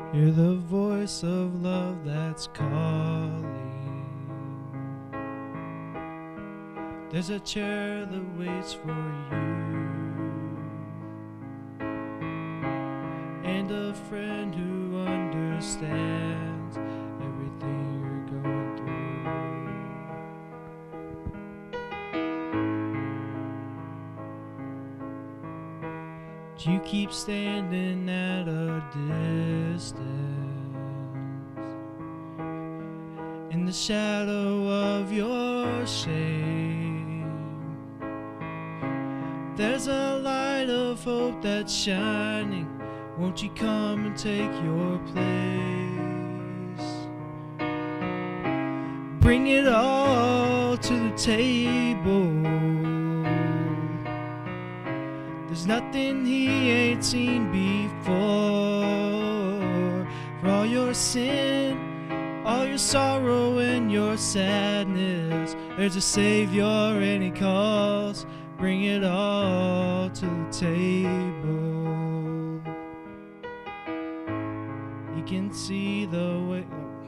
Hear the voice of love that's calling. There's a chair that waits for you, and a friend who understands everything you're going through. You keep standing at a distance in the shadow of your shame. There's a light of hope that's shining. Won't you come and take your place? Bring it all to the table. There's nothing he ain't seen before. For all your sin, all your sorrow and your sadness, there's a Savior and he calls. Bring it all to the table. You can see the way.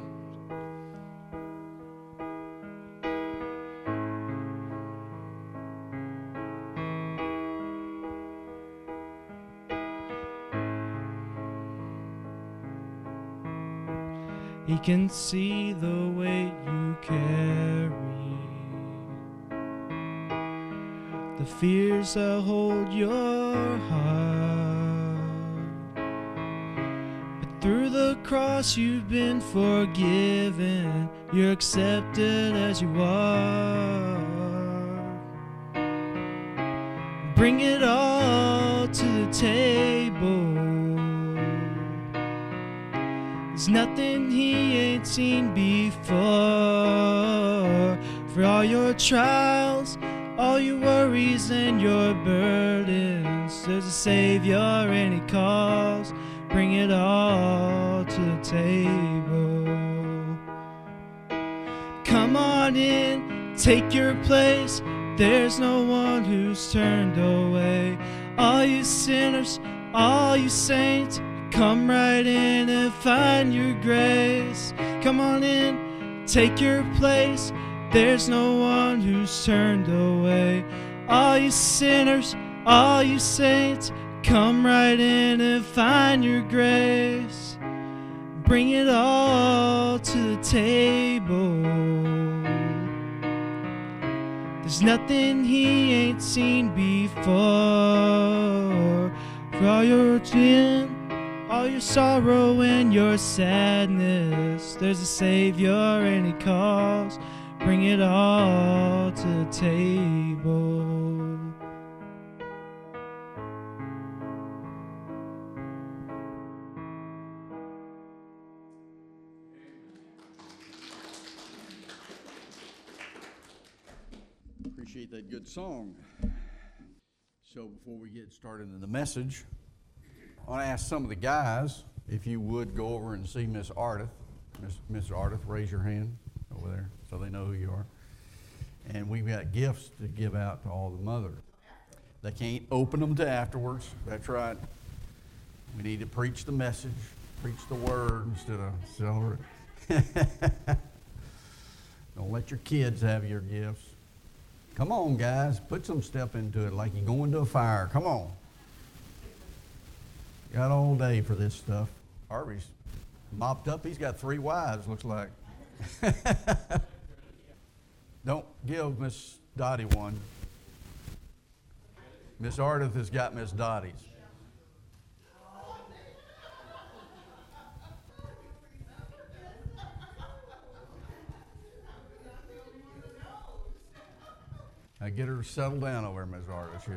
He can see the weight you carry, the fears that hold your heart. But through the cross you've been forgiven. You're accepted as you are. Bring it all to the table. There's nothing he ain't seen before. For all your trials, all your worries and your burdens, there's a Savior and he calls. Bring it all to the table. Come on in, take your place. There's no one who's turned away. All you sinners, all you saints, come right in and find your grace. Come on in, take your place. There's no one who's turned away. All you sinners, all you saints, come right in and find your grace. Bring it all to the table. There's nothing he ain't seen before. For all your sin, all your sorrow and your sadness, there's a Savior and he calls. Bring it all to the table. Appreciate that good song. So before we get started in the message, I want to ask some of the guys if you would go over and see Miss Ardith. Miss Ardith, raise your hand over there so they know who you are. And we've got gifts to give out to all the mothers. They can't open them to afterwards. That's right. We need to preach the message, preach the word instead of celebrate. Don't let your kids have your gifts. Come on, guys. Put some step into it like you go into a fire. Come on. Got all day for this stuff. Harvey's mopped up. He's got 3 wives, looks like. Don't give Miss Dottie one. Miss Ardith has got Miss Dottie's. Now get her settled down over there, Miss Ardith.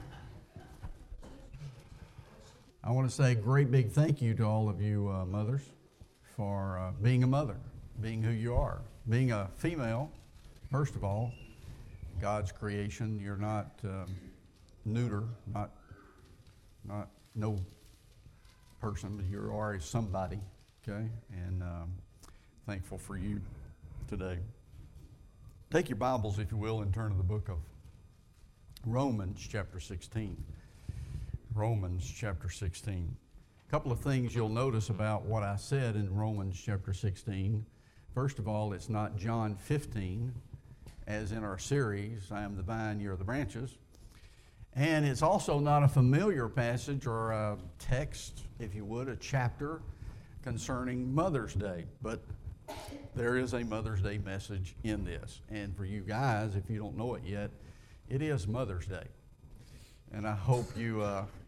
I want to say a great big thank you to all of you mothers for being a mother, being who you are, being a female. First of all, God's creation. You're not neuter, not no person. You are somebody. Okay, and thankful for you today. Take your Bibles, if you will, and turn to the book of Romans chapter 16. Romans chapter 16. A couple of things you'll notice about what I said in Romans chapter 16. First of all, it's not John 15, as in our series, I am the vine, you're the branches. And it's also not a familiar passage or a text, if you would, a chapter concerning Mother's Day. But there is a Mother's Day message in this. And for you guys, if you don't know it yet, it is Mother's Day. And I hope you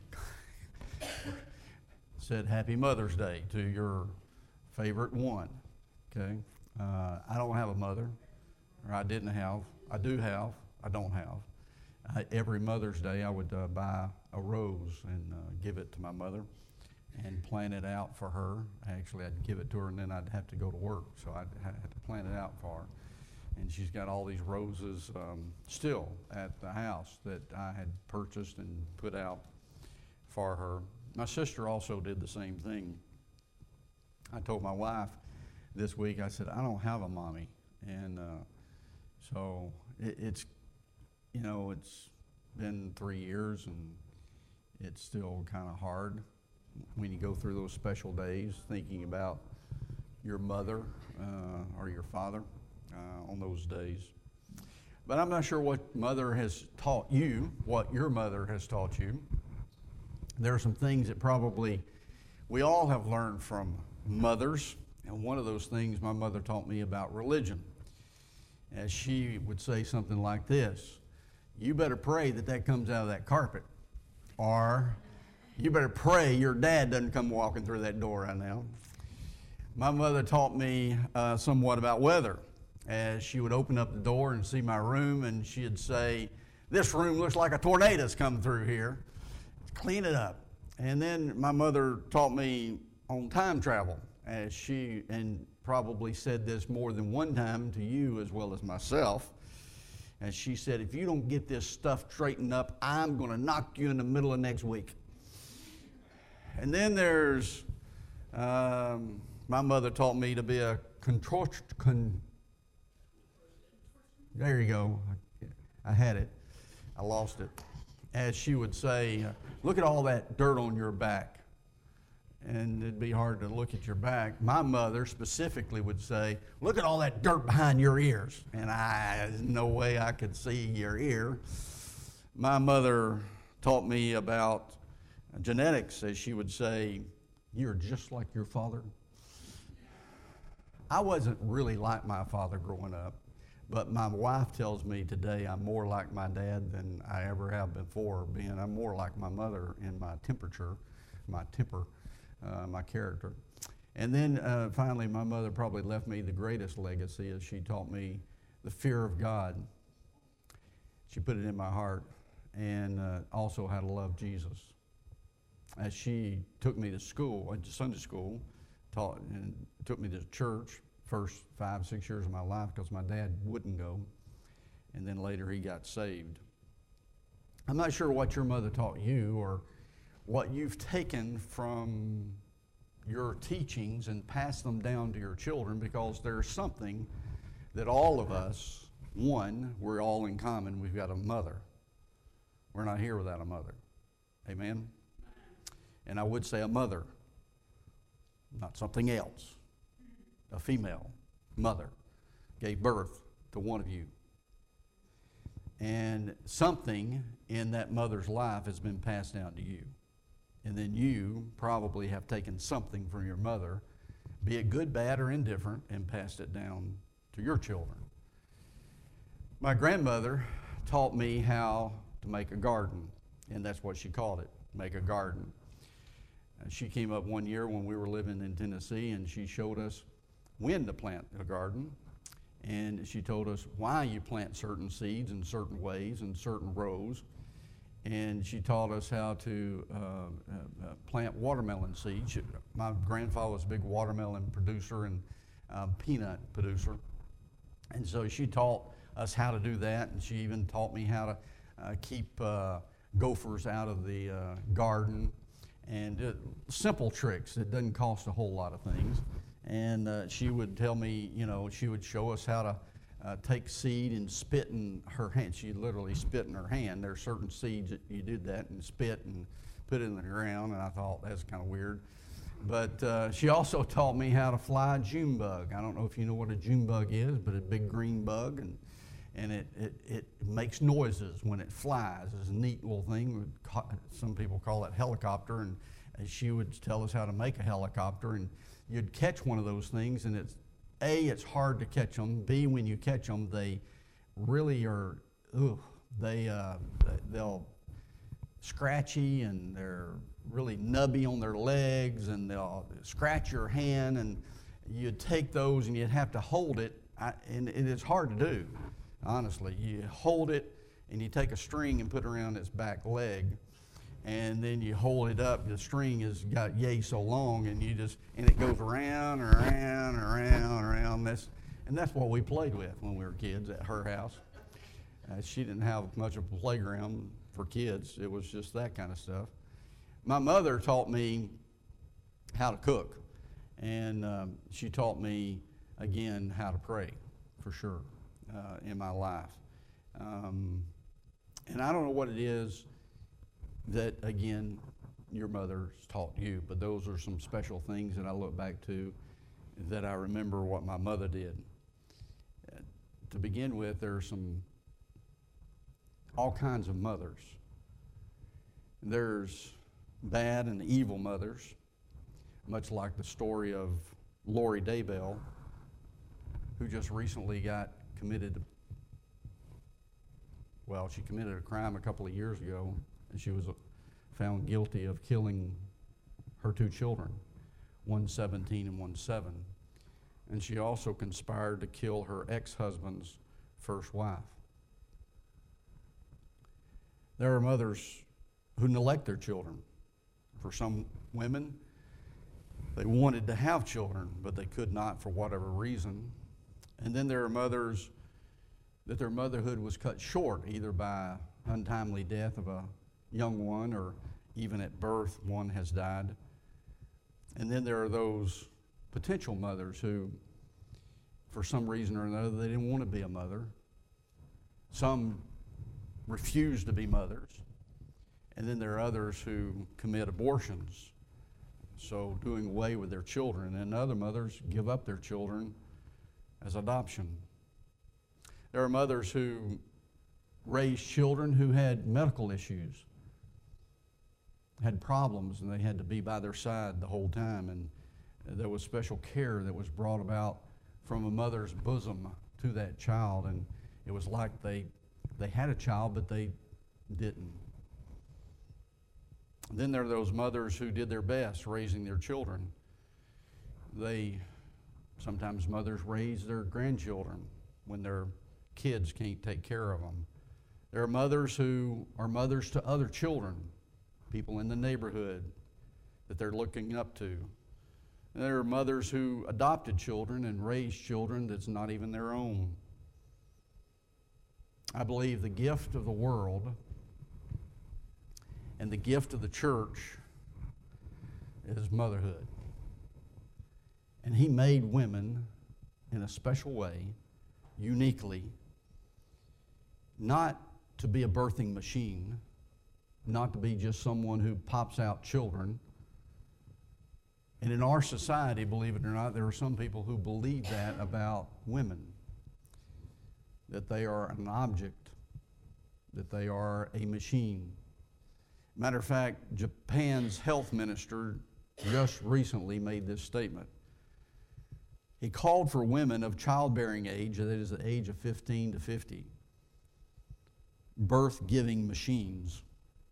said Happy Mother's Day to your favorite one, okay? I don't have a mother, or I didn't have. I do have. I don't have. Every Mother's Day, I would buy a rose and give it to my mother and plant it out for her. Actually, I'd give it to her, and then I'd have to go to work, so I'd have to plant it out for her. And she's got all these roses still at the house that I had purchased and put out for her. My sister also did the same thing. I told my wife this week, I said, I don't have a mommy. And so it's been 3 years, and it's still kind of hard when you go through those special days thinking about your mother or your father on those days. But I'm not sure what mother has taught you, what your mother has taught you. There are some things that probably we all have learned from mothers, and one of those things my mother taught me about religion. As she would say something like this: you better pray that comes out of that carpet, or you better pray your dad doesn't come walking through that door right now. My mother taught me somewhat about weather, as she would open up the door and see my room, and she'd say, this room looks like a tornado's come through here. Clean it up. And then my mother taught me on time travel, as she, and probably said this more than one time to you as well as myself, and she said, if you don't get this stuff straightened up, I'm going to knock you in the middle of next week. And then there's, my mother taught me to be a there you go. I had it. I lost it. As she would say, look at all that dirt on your back. And it'd be hard to look at your back. My mother specifically would say, look at all that dirt behind your ears. And there's no way I could see your ear. My mother taught me about genetics, as she would say, you're just like your father. I wasn't really like my father growing up, but my wife tells me today I'm more like my dad than I ever have before, being I'm more like my mother in my temper, my character. And then finally, my mother probably left me the greatest legacy, as she taught me the fear of God. She put it in my heart, and also how to love Jesus. As she took me to school, went to Sunday school, taught and took me to church first 5-6 years of my life because my dad wouldn't go, and then later he got saved. I'm not sure what your mother taught you or what you've taken from your teachings and passed them down to your children, because there's something that all of us, one, we're all in common. We've got a mother. We're not here without a mother. Amen? And I would say a mother, not something else. A female mother gave birth to one of you. And something in that mother's life has been passed down to you. And then you probably have taken something from your mother, be it good, bad, or indifferent, and passed it down to your children. My grandmother taught me how to make a garden, and that's what she called it, make a garden. She came up one year when we were living in Tennessee, and she showed us when to plant a garden, and she told us why you plant certain seeds in certain ways in certain rows, and she taught us how to plant watermelon seeds. My grandfather was a big watermelon producer and peanut producer, and so she taught us how to do that, and she even taught me how to keep gophers out of the garden, and simple tricks. It doesn't cost a whole lot of things. And she would tell me, she would show us how to take seed and spit in her hand. She literally spit in her hand. There are certain seeds that you did that and spit and put it in the ground, and I thought that's kind of weird. But she also taught me how to fly a June bug. I don't know if you know what a June bug is, but a big green bug, and it makes noises when it flies. It's a neat little thing. Some people call it helicopter, and she would tell us how to make a helicopter, and you'd catch one of those things, and it's hard to catch them. B, when you catch them, they really are, they'll scratchy, and they're really nubby on their legs, and they'll scratch your hand, and you'd take those and you'd have to hold it, and it's hard to do, honestly. You hold it and you take a string and put it around its back leg, and then you hold it up. The string has got yay so long, and it goes around and around and around and around. That's what we played with when we were kids at her house. She didn't have much of a playground for kids. It was just that kind of stuff. My mother taught me how to cook, and she taught me, again, how to pray, for sure, in my life. And I don't know what it is that, again, your mother's taught you, but those are some special things that I look back to that I remember what my mother did. To begin with, there are all kinds of mothers. There's bad and evil mothers, much like the story of Lori Daybell, who just recently she committed a crime a couple of years ago, and she was found guilty of killing her two children, one 17 and one 7. And she also conspired to kill her ex-husband's first wife. There are mothers who neglect their children. For some women, they wanted to have children, but they could not for whatever reason. And then there are mothers that their motherhood was cut short, either by untimely death of a young one, or even at birth, one has died. And then there are those potential mothers who, for some reason or another, they didn't want to be a mother. Some refuse to be mothers. And then there are others who commit abortions, so doing away with their children. And other mothers give up their children as adoption. There are mothers who raised children who had medical issues, had problems, and they had to be by their side the whole time. And there was special care that was brought about from a mother's bosom to that child. And it was like they had a child, but they didn't. Then there are those mothers who did their best raising their children. Sometimes mothers raise their grandchildren when their kids can't take care of them. There are mothers who are mothers to other children, people in the neighborhood that they're looking up to. And there are mothers who adopted children and raised children that's not even their own. I believe the gift of the world and the gift of the church is motherhood. And He made women in a special way, uniquely, not to be a birthing machine, not to be just someone who pops out children. And in our society, believe it or not, there are some people who believe that about women, that they are an object, that they are a machine. Matter of fact, Japan's health minister just recently made this statement. He called for women of childbearing age, that is the age of 15 to 50, birth-giving machines,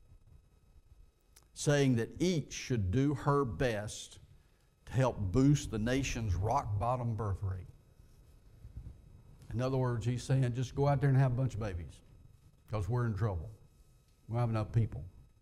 saying that each should do her best to help boost the nation's rock-bottom birth rate. In other words, he's saying just go out there and have a bunch of babies, because we're in trouble. We don't have enough people.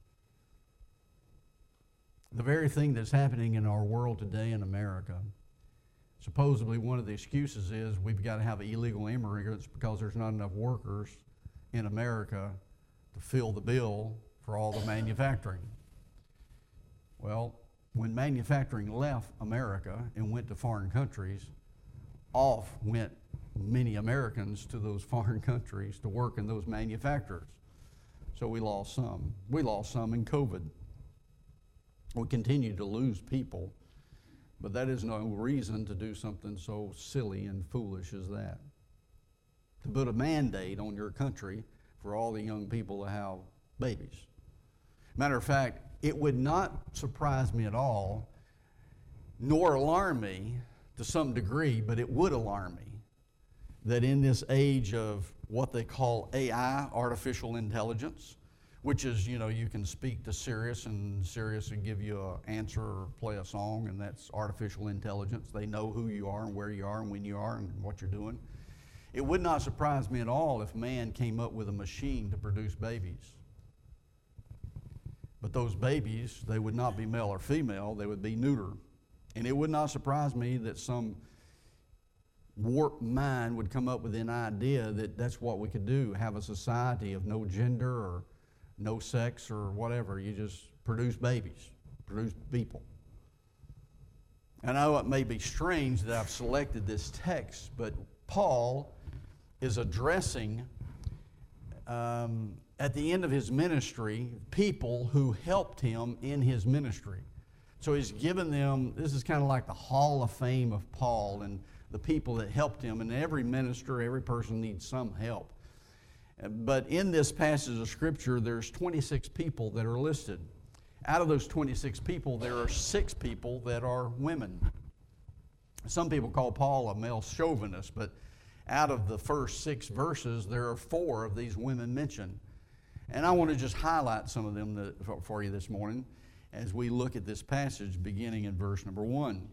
The very thing that's happening in our world today in America, supposedly one of the excuses is we've got to have illegal immigrants because there's not enough workers in America to fill the bill for all the manufacturing. Well, when manufacturing left America and went to foreign countries, off went many Americans to those foreign countries to work in those manufacturers. So we lost some. We lost some in COVID. We continue to lose people, but that is no reason to do something so silly and foolish as that. To put a mandate on your country for all the young people to have babies. Matter of fact, it would not surprise me at all, nor alarm me to some degree, but it would alarm me that in this age of what they call AI, artificial intelligence, which is, you can speak to Sirius and Sirius will give you an answer or play a song, and that's artificial intelligence. They know who you are and where you are and when you are and what you're doing. It would not surprise me at all if man came up with a machine to produce babies. But those babies, they would not be male or female, they would be neuter. And it would not surprise me that some warped mind would come up with an idea that that's what we could do, have a society of no gender or no sex or whatever. You just produce babies, produce people. I know it may be strange that I've selected this text, but Paul is addressing, at the end of his ministry, people who helped him in his ministry. So he's given them, this is kind of like the Hall of Fame of Paul and the people that helped him. And every minister, every person needs some help. But in this passage of Scripture, there's 26 people that are listed. Out of those 26 people, there are 6 people that are women. Some people call Paul a male chauvinist, but out of the first 6 verses, there are 4 of these women mentioned. And I want to just highlight some of them for you this morning as we look at this passage beginning in verse number 1.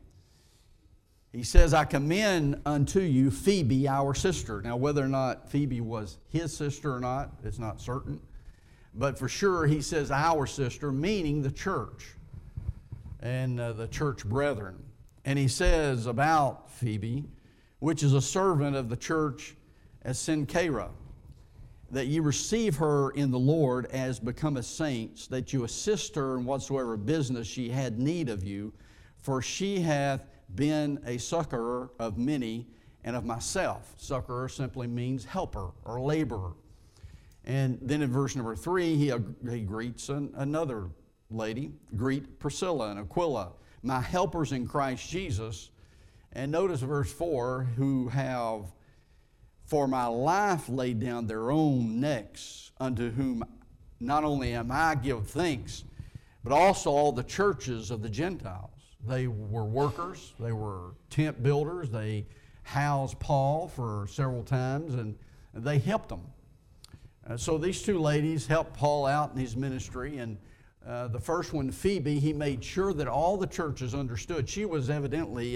He says, I commend unto you Phoebe, our sister. Now, whether or not Phoebe was his sister or not, it's not certain. But for sure, he says our sister, meaning the church and the church brethren. And he says about Phoebe, which is a servant of the church at Cenchrea, that you receive her in the Lord as becometh saints, that you assist her in whatsoever business she had need of you, for she hath been a succorer of many and of myself. Succorer simply means helper or laborer. And then in verse number 3, he greets another lady. Greet Priscilla and Aquila, my helpers in Christ Jesus. And notice verse 4, who have for my life laid down their own necks, unto whom not only am I give thanks, but also all the churches of the Gentiles. They were workers, they were tent builders, they housed Paul for several times, and they helped him. So these 2 ladies helped Paul out in his ministry, and the first one, Phoebe, he made sure that all the churches understood. She was evidently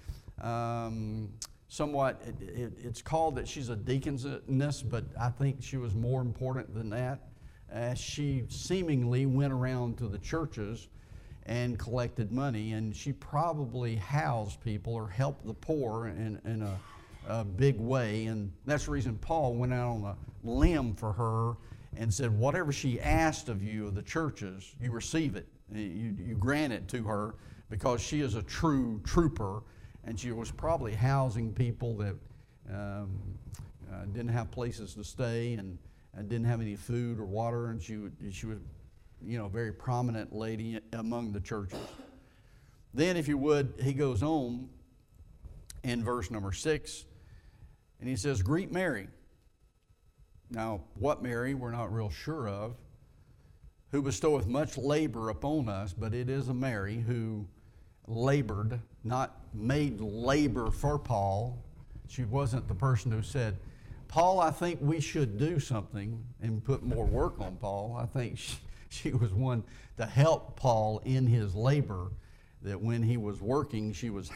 a somewhat, it's called that she's a deaconess, but I think she was more important than that. She seemingly went around to the churches and collected money, and she probably housed people or helped the poor in a big way. And that's the reason Paul went out on a limb for her and said, whatever she asked of you of the churches, you receive it. You grant it to her, because she is a true trooper, and she was probably housing people that didn't have places to stay and didn't have any food or water, and she was very prominent lady among the churches. Then, if you would, he goes on in verse number 6, and he says, greet Mary. Now, what Mary, we're not real sure of, who bestoweth much labor upon us, but it is a Mary who labored, not made labor for Paul. She wasn't the person who said, Paul, I think we should do something and put more work on Paul. I think she was one to help Paul in his labor, that when he was working, she was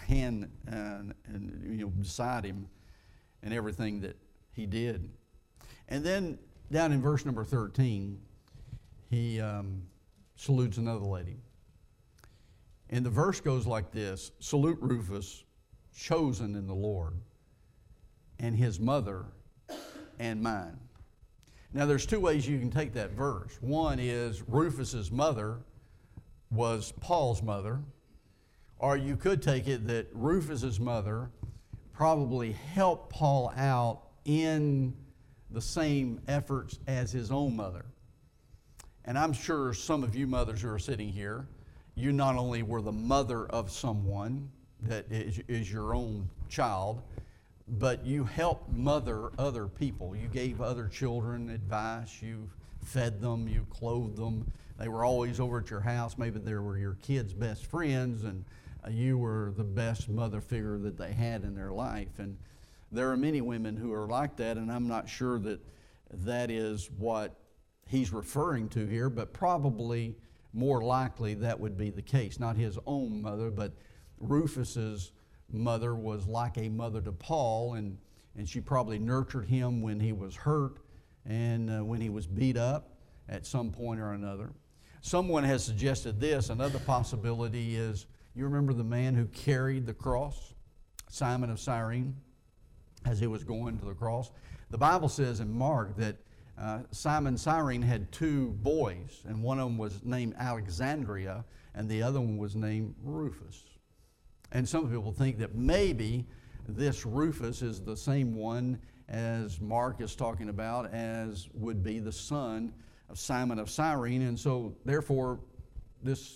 beside him and everything that he did. And then down in verse number 13, he salutes another lady. And the verse goes like this: salute Rufus, chosen in the Lord, and his mother and mine. Now, there's 2 ways you can take that verse. One is Rufus's mother was Paul's mother, or you could take it that Rufus's mother probably helped Paul out in the same efforts as his own mother. And I'm sure some of you mothers who are sitting here, you not only were the mother of someone that is your own child, but you helped mother other people. You gave other children advice, you fed them, you clothed them. They were always over at your house. Maybe they were your kids' best friends, and you were the best mother figure that they had in their life. And there are many women who are like that, and I'm not sure that that is what he's referring to here, but probably more likely that would be the case. Not his own mother, but Rufus's mother was like a mother to Paul, and she probably nurtured him when he was hurt and when he was beat up at some point or another. Someone has suggested this. Another possibility is, you remember the man who carried the cross, Simon of Cyrene, as he was going to the cross? The Bible says in Mark that Simon Cyrene had two boys, and one of them was named Alexandria, and the other one was named Rufus. And some people think that maybe this Rufus is the same one as Mark is talking about, as would be the son of Simon of Cyrene, and so therefore this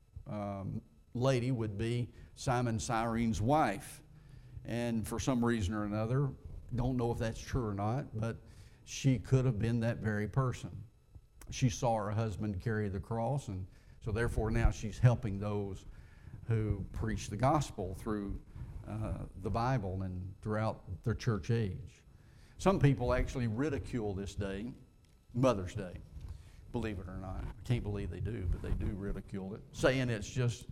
lady would be Simon Cyrene's wife. And for some reason or another, don't know if that's true or not, but she could have been that very person. She saw her husband carry the cross, and so therefore now she's helping those who preach the gospel through the Bible and throughout their church age. Some people actually ridicule this day, Mother's Day, believe it or not. I can't believe they do, but they do ridicule it, saying it's just,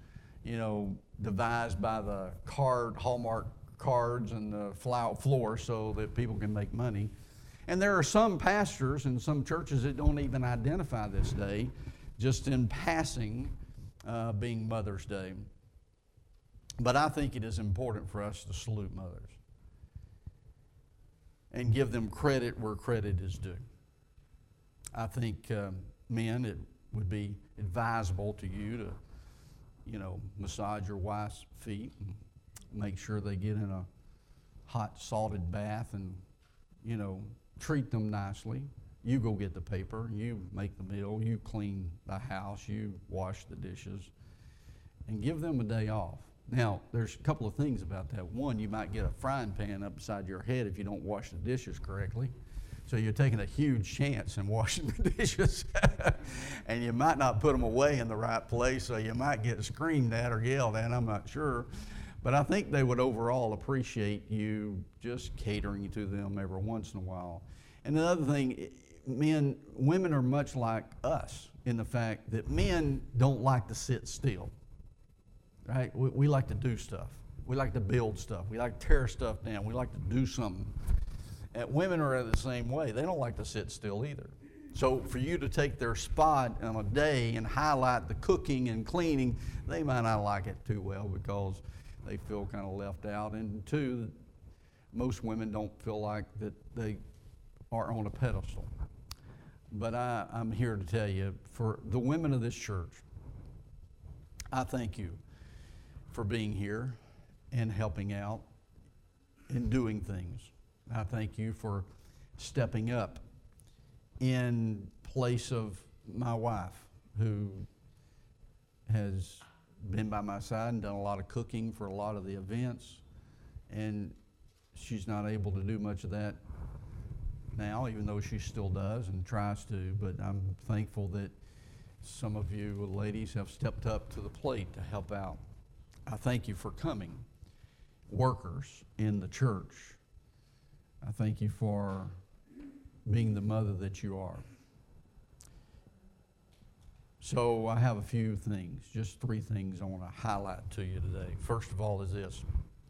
devised by the Hallmark cards and the floor so that people can make money. And there are some pastors and some churches that don't even identify this day, just in passing, being Mother's Day. But I think it is important for us to salute mothers and give them credit where credit is due. I think, men, it would be advisable to you to, massage your wife's feet and make sure they get in a hot, salted bath and, treat them nicely. You go get the paper, you make the meal, you clean the house, you wash the dishes, and give them a day off. Now, there's a couple of things about that. One, you might get a frying pan up beside your head if you don't wash the dishes correctly. So you're taking a huge chance in washing the dishes. And you might not put them away in the right place, so you might get screamed at or yelled at, I'm not sure. But I think they would overall appreciate you just catering to them every once in a while. And another thing, women are much like us in the fact that men don't like to sit still. Right? We like to do stuff. We like to build stuff. We like to tear stuff down. We like to do something. And women are the same way. They don't like to sit still either. So for you to take their spot on a day and highlight the cooking and cleaning, they might not like it too well because they feel kind of left out. And two, most women don't feel like that they are on a pedestal. But I'm here to tell you, for the women of this church, I thank you for being here and helping out and doing things. I thank you for stepping up in place of my wife, who has been by my side and done a lot of cooking for a lot of the events, and she's not able to do much of that now, even though she still does and tries to. But I'm thankful that some of you ladies have stepped up to the plate to help out. I thank you for coming, workers in the church. I thank you for being the mother that you are. So I have a few things, just 3 things I want to highlight to you today. First of all is this.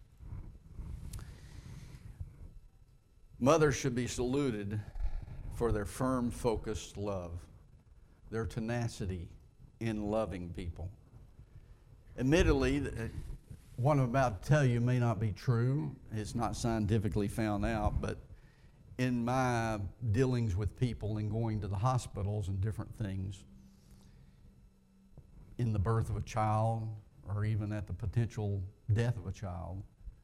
Mothers should be saluted for their firm, focused love, their tenacity in loving people. Admittedly, what I'm about to tell you may not be true. It's not scientifically found out, but in my dealings with people and going to the hospitals and different things, in the birth of a child or even at the potential death of a child,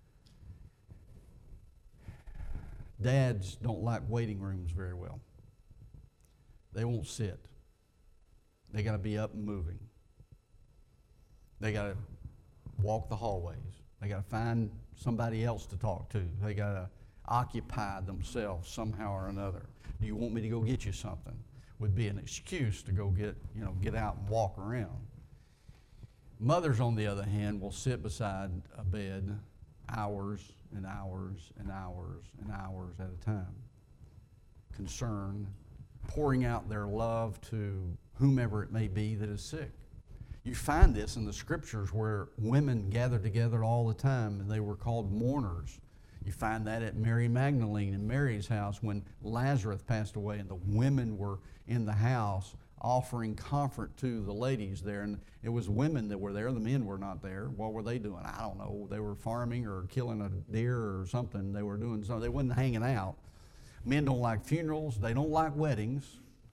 dads don't like waiting rooms very well. They won't sit. They got to be up and moving. They got to walk the hallways. They got to find somebody else to talk to. They got to occupy themselves somehow or another. Do you want me to go get you something? Would be an excuse to go get out and walk around. Mothers, on the other hand, will sit beside a bed hours and hours and hours and hours at a time. Concerned, pouring out their love to whomever it may be that is sick. You find this in the scriptures where women gathered together all the time and they were called mourners. You find that at Mary Magdalene and Mary's house when Lazarus passed away and the women were in the house offering comfort to the ladies there. And it was women that were there. The men were not there. What were they doing? I don't know. They were farming or killing a deer or something. They were doing something. They wasn't hanging out. Men don't like funerals. They don't like weddings.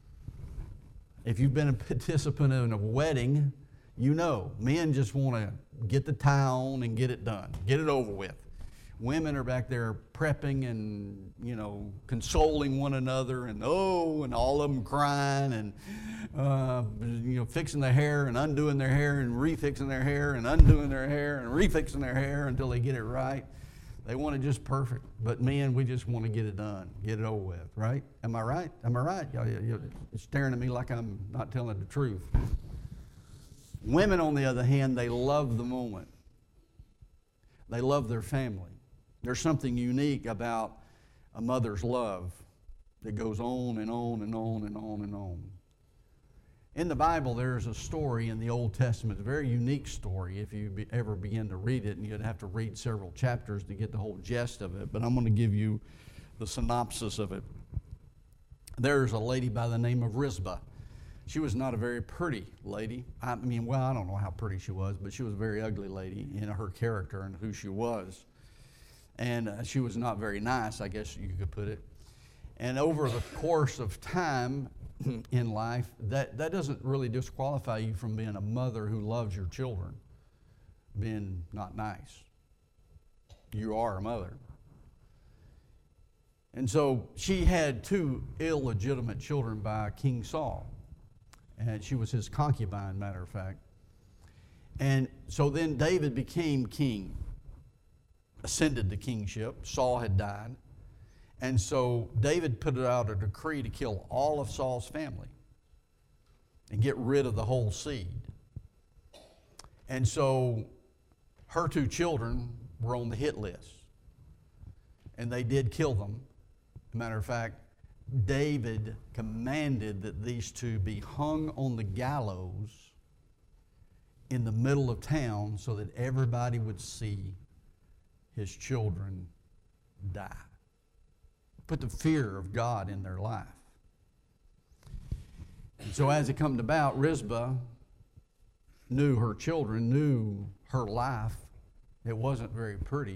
If you've been a participant in a wedding, you know, men just want to get the tie on and get it done, get it over with. Women are back there prepping and, consoling one another and all of them crying and, fixing their hair and undoing their hair and refixing their hair and undoing their hair and refixing their hair until they get it right. They want it just perfect. But men, we just want to get it done, get it over with, right? Am I right? Am I right? You're staring at me like I'm not telling the truth. Women, on the other hand, they love the moment. They love their family. There's something unique about a mother's love that goes on and on and on and on and on. In the Bible, there's a story in the Old Testament, a very unique story if you ever begin to read it, and you'd have to read several chapters to get the whole gist of it, but I'm going to give you the synopsis of it. There's a lady by the name of Rizpah. She was not a very pretty lady. I don't know how pretty she was, but she was a very ugly lady in her character and who she was. And she was not very nice, I guess you could put it. And over the course of time in life, that doesn't really disqualify you from being a mother who loves your children, being not nice. You are a mother. And so she had 2 illegitimate children by King Saul. And she was his concubine, matter of fact. And so then David became king, ascended to kingship. Saul had died. And so David put out a decree to kill all of Saul's family and get rid of the whole seed. And so her 2 children were on the hit list. And they did kill them. Matter of fact, David commanded that these 2 be hung on the gallows in the middle of town so that everybody would see his children die. Put the fear of God in their life. And so as it come about, Rizpah knew her children, knew her life. It wasn't very pretty.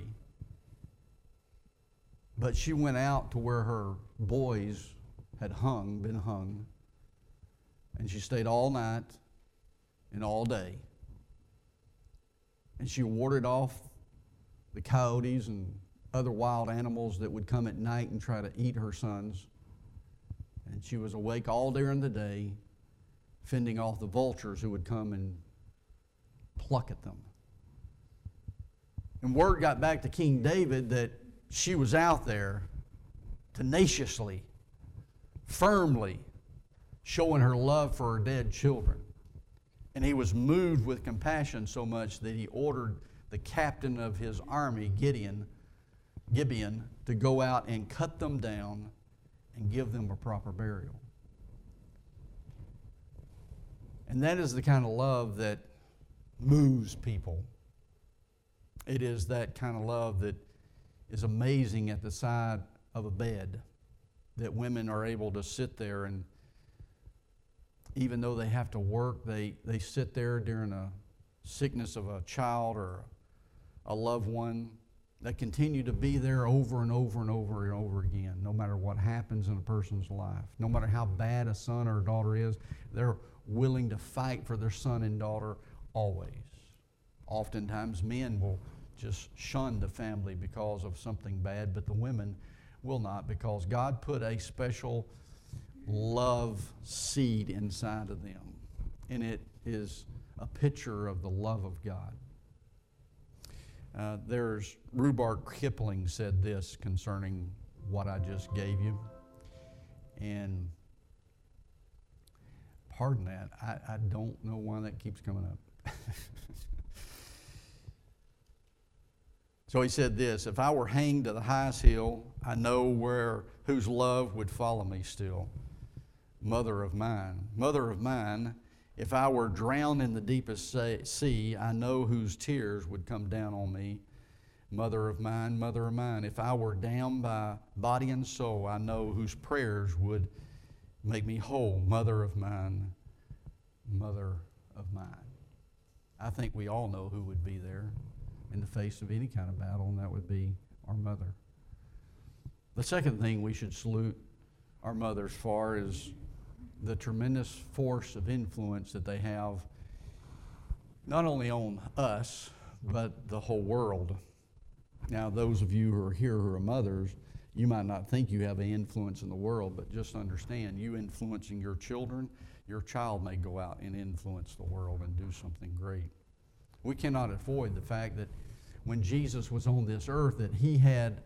But she went out to where her boys had been hung, and she stayed all night and all day. And she warded off the coyotes and other wild animals that would come at night and try to eat her sons. And she was awake all during the day, fending off the vultures who would come and pluck at them. And word got back to King David that she was out there tenaciously, firmly showing her love for her dead children. And he was moved with compassion so much that he ordered the captain of his army, Gibeon, to go out and cut them down and give them a proper burial. And that is the kind of love that moves people. It is that kind of love that is amazing at the side of a bed, that women are able to sit there, and even though they have to work, they sit there during a sickness of a child or a loved one. They continue to be there over and over and over and over again, no matter what happens in a person's life. No matter how bad a son or a daughter is, they're willing to fight for their son and daughter always. Oftentimes men will just shun the family because of something bad, but the women will not, because God put a special love seed inside of them. And it is a picture of the love of God. There's Rudyard Kipling said this concerning what I just gave you. And pardon that, I don't know why that keeps coming up. So he said this, if I were hanged to the highest hill, I know whose love would follow me still. Mother of mine, if I were drowned in the deepest sea, I know whose tears would come down on me. Mother of mine, if I were down by body and soul, I know whose prayers would make me whole. Mother of mine. I think we all know who would be there in the face of any kind of battle, and that would be our mother. The second thing we should salute our mothers for is the tremendous force of influence that they have, not only on us, but the whole world. Now, those of you who are here who are mothers, you might not think you have an influence in the world, but just understand, you influencing your children, your child may go out and influence the world and do something great. We cannot avoid the fact that when Jesus was on this earth, that he had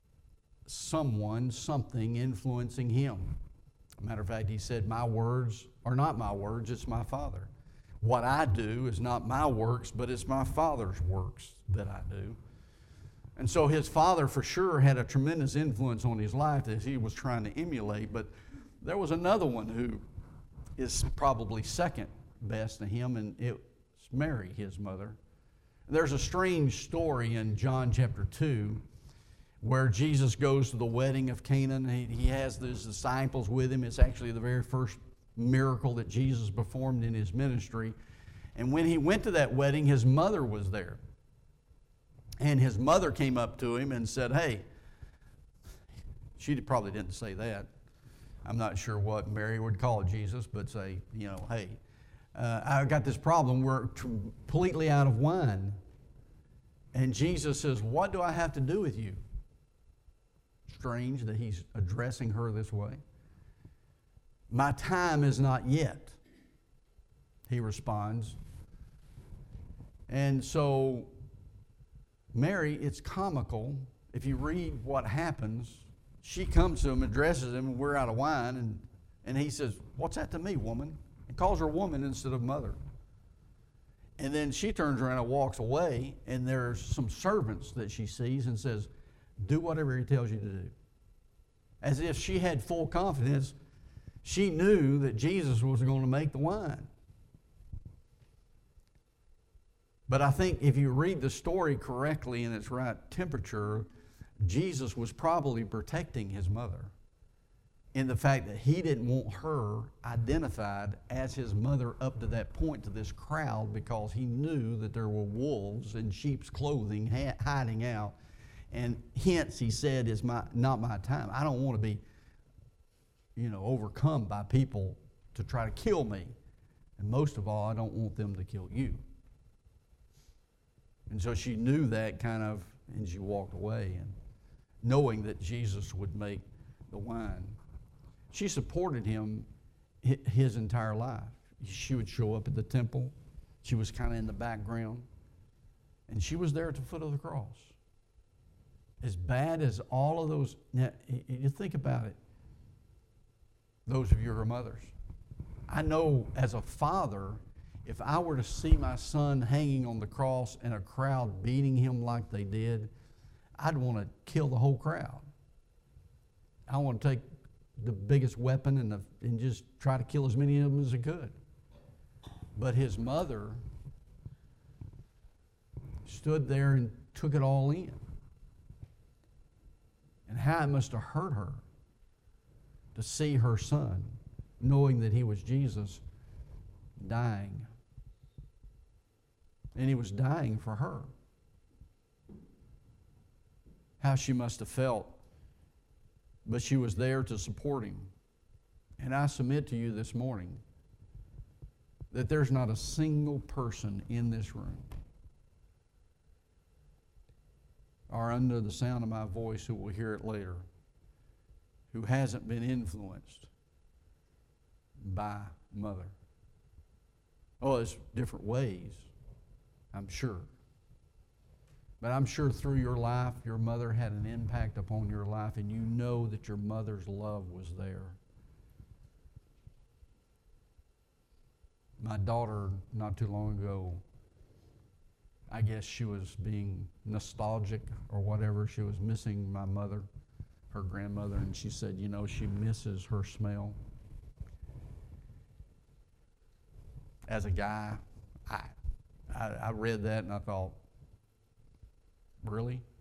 something influencing him. Matter of fact, he said, my words are not my words, it's my Father. What I do is not my works, but it's my Father's works that I do. And so his father for sure had a tremendous influence on his life that he was trying to emulate, but there was another one who is probably second best to him, and it's Mary, his mother. There's a strange story in John chapter 2 where Jesus goes to the wedding of Canaan. He has his disciples with him. It's actually the very first miracle that Jesus performed in his ministry. And when he went to that wedding, his mother was there. And his mother came up to him and said, hey, she probably didn't say that. I'm not sure what Mary would call Jesus, but say, hey, I got this problem. We're completely out of wine. And Jesus says, what do I have to do with you? Strange that he's addressing her this way. My time is not yet, he responds. And so Mary, it's comical. If you read what happens, she comes to him, addresses him, and we're out of wine. And he says, what's that to me, woman? He calls her woman instead of mother. And then she turns around and walks away, and there's some servants that she sees and says, do whatever he tells you to do. As if she had full confidence. She knew that Jesus was going to make the wine. But I think if you read the story correctly in its right temperature, Jesus was probably protecting his mother in the fact that he didn't want her identified as his mother up to that point to this crowd, because he knew that there were wolves in sheep's clothing hiding out. And hence he said, it's not my time. I don't want to be, overcome by people to try to kill me. And most of all, I don't want them to kill you. And so she knew that and she walked away, and knowing that Jesus would make the wine. She supported him his entire life. She would show up at the temple. She was kind of in the background. And she was there at the foot of the cross. As bad as all of those, now, you think about it, those of you who are mothers. I know as a father, if I were to see my son hanging on the cross and a crowd beating him like they did, I'd want to kill the whole crowd. I want to take the biggest weapon and just try to kill as many of them as I could. But his mother stood there and took it all in. And how it must have hurt her to see her son, knowing that he was Jesus, dying. And he was dying for her. How she must have felt. But she was there to support him. And I submit to you this morning that there's not a single person in this room or under the sound of my voice who will hear it later who hasn't been influenced by mother. Oh, there's different ways, I'm sure. But I'm sure through your life, your mother had an impact upon your life, and you know that your mother's love was there. My daughter, not too long ago, I guess she was being nostalgic or whatever. She was missing my mother, her grandmother, and she said, you know, she misses her smell. As a guy, I read that and I thought, really?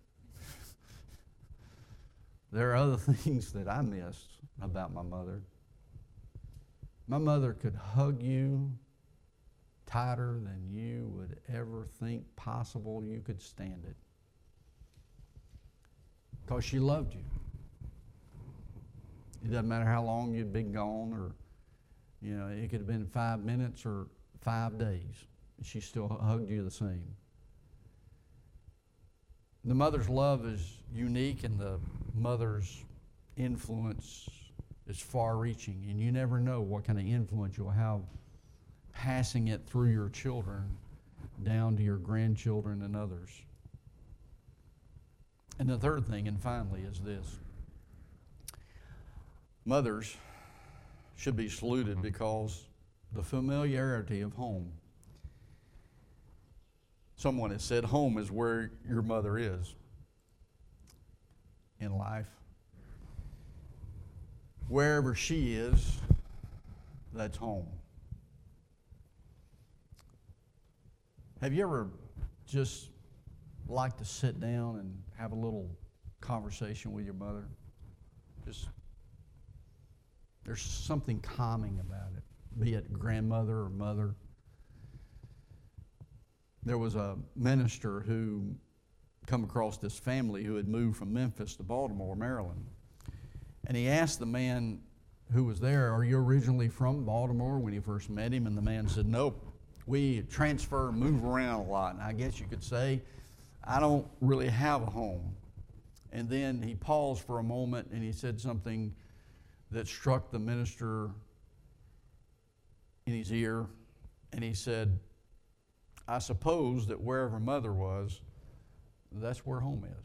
There are other things that I miss about my mother. My mother could hug you tighter than you would ever think possible you could stand it. Because she loved you. It doesn't matter how long you'd been gone, or, you know, it could have been 5 minutes or 5 days. She still hugged you the same. The mother's love is unique, and the mother's influence is far-reaching, and you never know what kind of influence you'll have passing it through your children down to your grandchildren and others. And the third thing, and finally, is this. Mothers should be saluted because the familiarity of home. Someone has said home is where your mother is in life. Wherever she is, that's home. Have you ever just liked to sit down and have a little conversation with your mother? There's something calming about it, be it grandmother or mother. There was a minister who come across this family who had moved from Memphis to Baltimore, Maryland. And he asked the man who was there, are you originally from Baltimore, when he first met him? And the man said, nope, we transfer, move around a lot. And I guess you could say, I don't really have a home. And then he paused for a moment and he said something that struck the minister in his ear. And he said, I suppose that wherever mother was, that's where home is.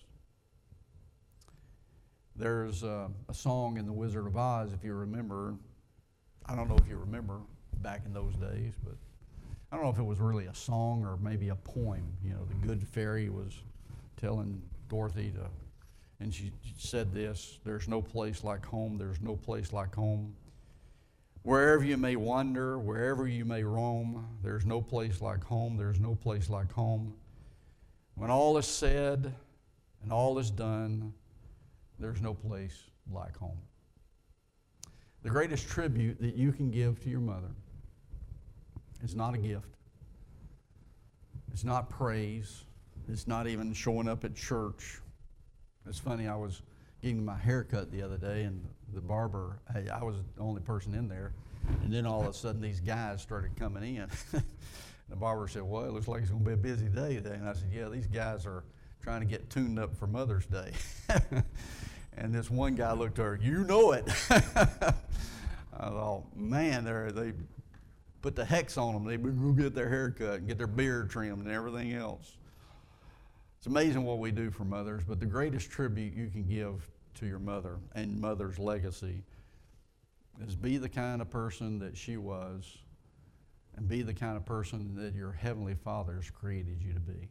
There's a song in The Wizard of Oz, if you remember. I don't know if you remember back in those days, but I don't know if it was really a song or maybe a poem. You know, the good fairy was telling Dorothy to, and she said this, there's no place like home, there's no place like home. Wherever you may wander, wherever you may roam, there's no place like home, there's no place like home. When all is said and all is done, there's no place like home. The greatest tribute that you can give to your mother is not a gift. It's not praise. It's not even showing up at church. It's funny, I was getting my hair cut the other day, and the barber, I was the only person in there, and then all of a sudden these guys started coming in. The barber said, well, it looks like it's going to be a busy day today. And I said, yeah, these guys are trying to get tuned up for Mother's Day. And this one guy looked at her, you know it. I thought, man, they put the hex on them. They go get their hair cut and get their beard trimmed and everything else. It's amazing what we do for mothers, but the greatest tribute you can give to your mother and mother's legacy is be the kind of person that she was and be the kind of person that your Heavenly Father has created you to be.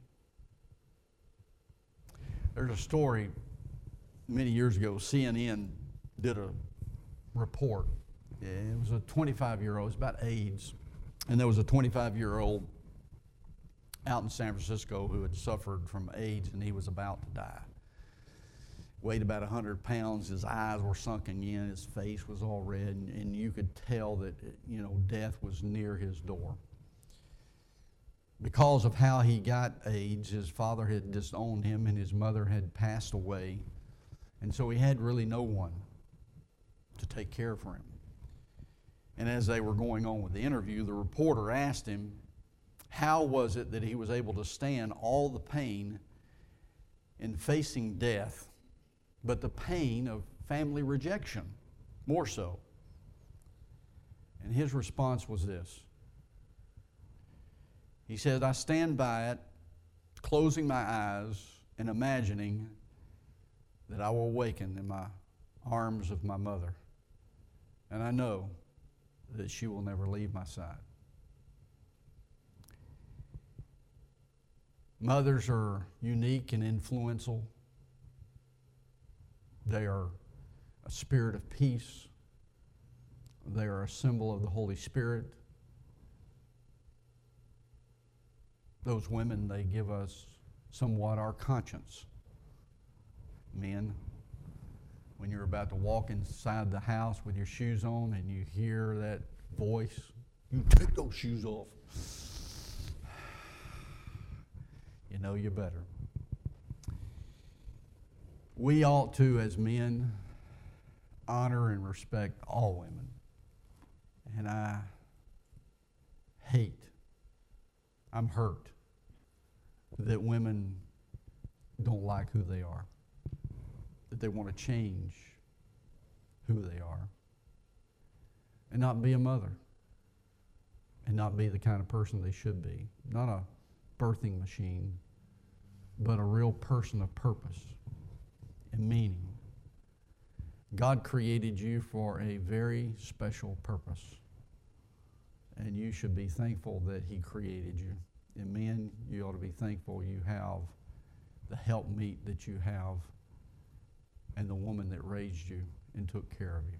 There's a story many years ago, CNN did a report. It was a 25-year-old, it was about AIDS, and there was a 25-year-old out in San Francisco who had suffered from AIDS, and he was about to die. Weighed about 100 pounds, his eyes were sunken in, his face was all red, and you could tell that, you know, death was near his door. Because of how he got AIDS, his father had disowned him and his mother had passed away, and so he had really no one to take care for him. And as they were going on with the interview, the reporter asked him, how was it that he was able to stand all the pain in facing death, but the pain of family rejection more so? And his response was this: He said, I stand by it, closing my eyes and imagining that I will awaken in my arms of my mother. And I know that she will never leave my side. Mothers are unique and influential. They are a spirit of peace. They are a symbol of the Holy Spirit. Those women, they give us somewhat our conscience. Men, when you're about to walk inside the house with your shoes on and you hear that voice, you take those shoes off. You know you better. We ought to, as men, honor and respect all women. And I'm hurt that women don't like who they are, that they want to change who they are, and not be a mother, and not be the kind of person they should be. Not a birthing machine, but a real person of purpose and meaning. God created you for a very special purpose, and you should be thankful that He created you. And men, you ought to be thankful you have the helpmeet that you have and the woman that raised you and took care of you.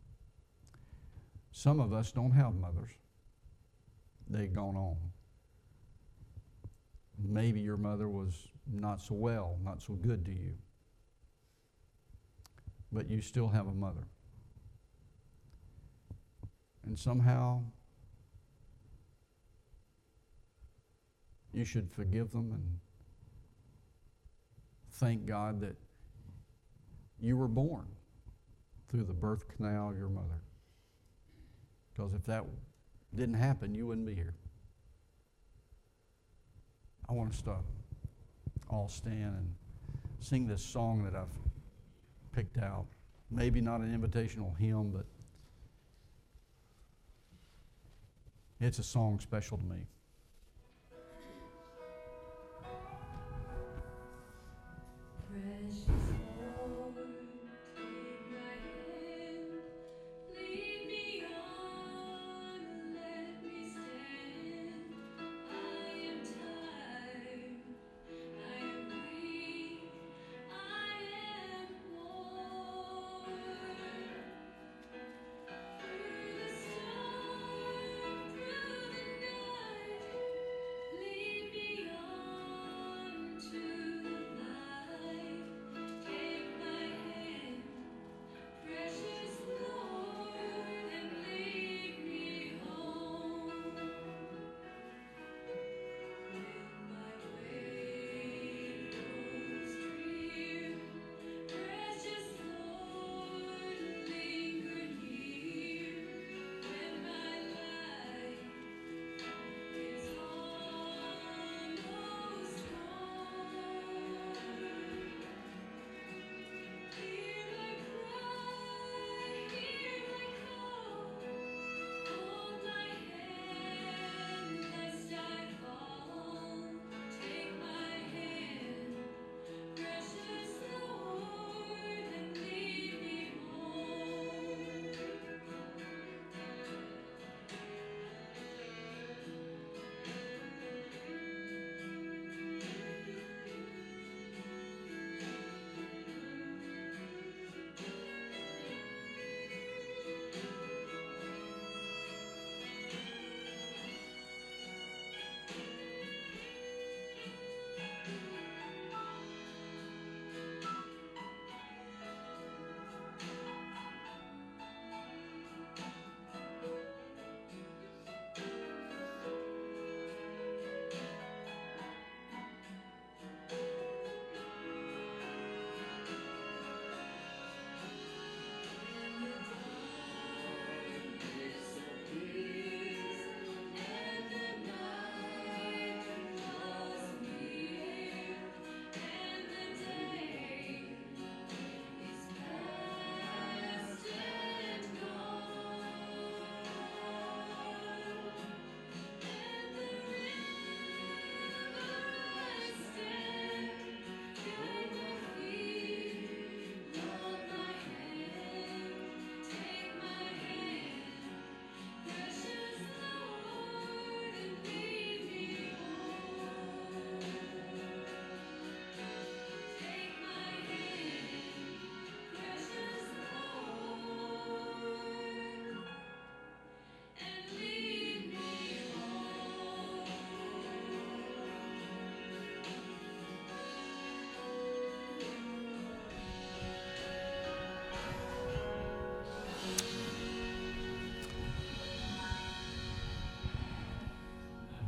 Some of us don't have mothers. They've gone on. Maybe your mother was not so well, not so good to you. But you still have a mother. And somehow you should forgive them and thank God that you were born through the birth canal of your mother. Because if that didn't happen, you wouldn't be here. I want us to all stand and sing this song that I've picked out. Maybe not an invitational hymn, but it's a song special to me. Precious Lord, take my hand, lead me on, let me stand. I am tired, I am weak, I am worn. Through the storm, through the night, lead me on to the light.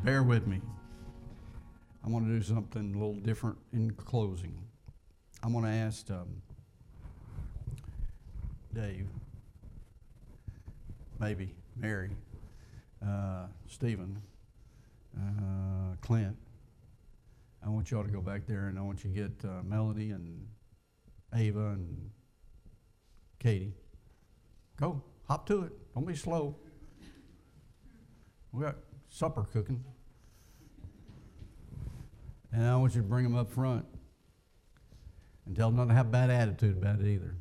bear with me. I'm going to do something a little different in closing. I'm going to ask Dave, maybe Mary, Stephen, Clint. I want y'all to go back there, and I want you to get Melody and Ava and Katie. Go, hop to it. Don't be slow. We got supper cooking. And I want you to bring them up front and tell them not to have a bad attitude about it either.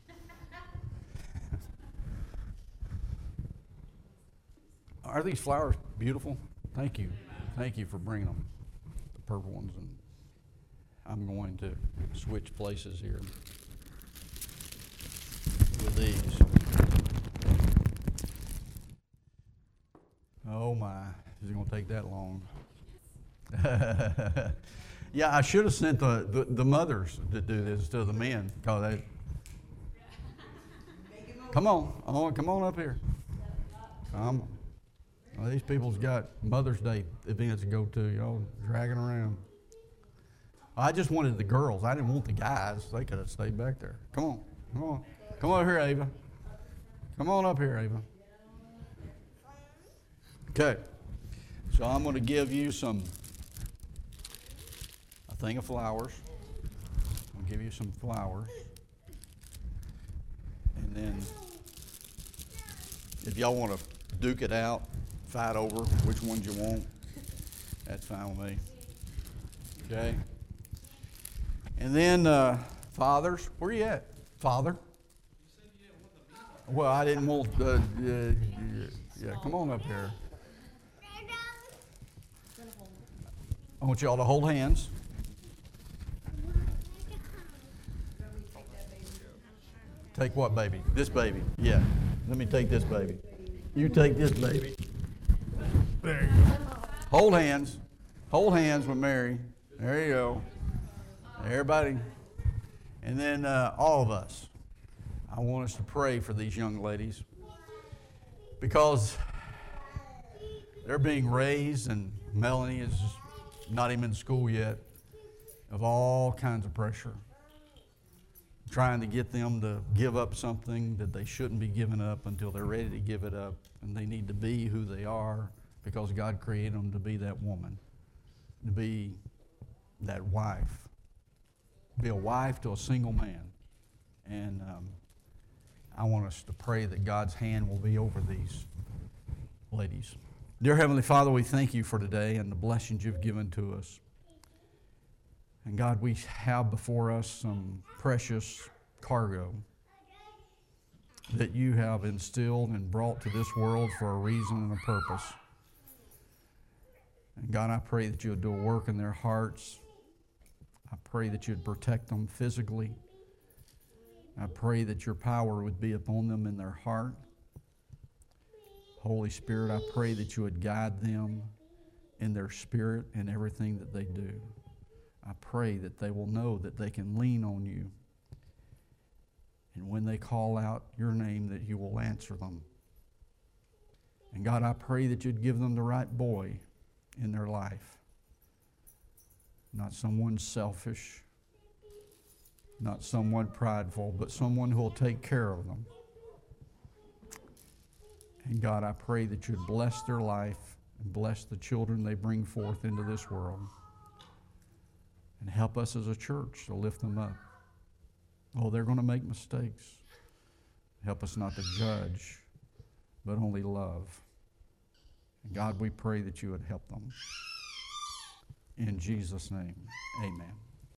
Are these flowers beautiful? Thank you. Thank you for bringing them, the purple ones. And I'm going to switch places here with these. Oh my, is it going to take that long? Yeah, I should have sent the mothers to do this to the men. Cause come on up here. Come on. Well, these people's got Mother's Day events to go to. Y'all dragging around. I just wanted the girls. I didn't want the guys. They could have stayed back there. Come on. Come on up here, Ava. Come on up here, Ava. Okay. So I'm going to give you a thing of flowers. I'll give you some flowers. And then if y'all want to duke it out, fight over which ones you want, that's fine with me. Okay? And then fathers, where you at? Father? Well, I didn't want yeah, come on up here. I want y'all to hold hands. Take what baby? This baby. Yeah. Let me take this baby. You take this baby. There you go. Hold hands. Hold hands with Mary. There you go. Everybody. And then all of us. I want us to pray for these young ladies because they're being raised, and Melanie is not even in school yet, of all kinds of pressure. Trying to get them to give up something that they shouldn't be giving up until they're ready to give it up, and they need to be who they are because God created them to be that woman, to be that wife, be a wife to a single man. And I want us to pray that God's hand will be over these ladies. Dear Heavenly Father, we thank you for today and the blessings you've given to us. And God, we have before us some precious cargo that you have instilled and brought to this world for a reason and a purpose. And God, I pray that you would do a work in their hearts. I pray that you'd protect them physically. I pray that your power would be upon them in their heart. Holy Spirit, I pray that you would guide them in their spirit and everything that they do. I pray that they will know that they can lean on you. And when they call out your name, that you will answer them. And God, I pray that you'd give them the right boy in their life. Not someone selfish, not someone prideful, but someone who will take care of them. And God, I pray that you'd bless their life and bless the children they bring forth into this world. And help us as a church to lift them up. Oh, they're going to make mistakes. Help us not to judge, but only love. And God, we pray that you would help them. In Jesus' name, amen.